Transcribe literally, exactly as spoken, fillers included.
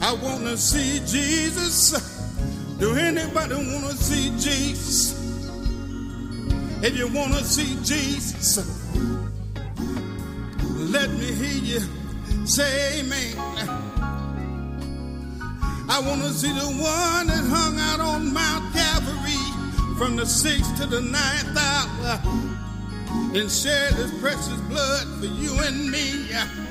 I want to see Jesus. Do anybody want to see Jesus? If you want to see Jesus, let me hear you say amen. I want to see the one that hung out on Mount Calvary from the sixth to the ninth hour and shed his precious blood for you and me.